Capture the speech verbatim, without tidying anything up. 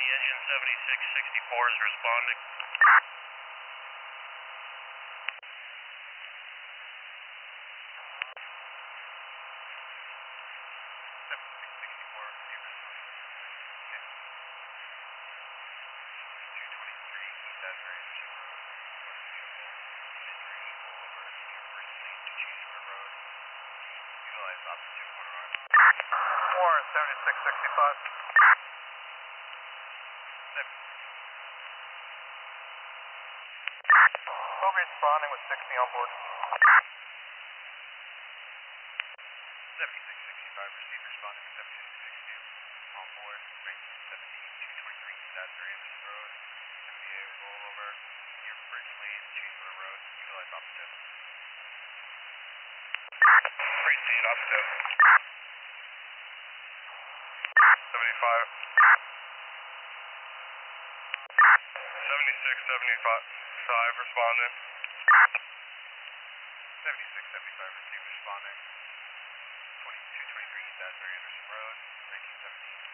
engine seventy-six sixty-four is responding. Warren, seventy-six sixty-five. Kobe responding with sixty on board. seventy-six sixty-five, received responding with seventy-six sixty on board, ranking seventeen two twenty-three East Asbury Anderson Road, M B A rollover, near bridge lane, Changewater Road, utilize opposite. Proceed opposite. seventy-five. seventy-six seventy-five responding. seventy-six seventy-five, received responding, twenty-two twenty-three East Asbury Anderson Road, ranking seventeen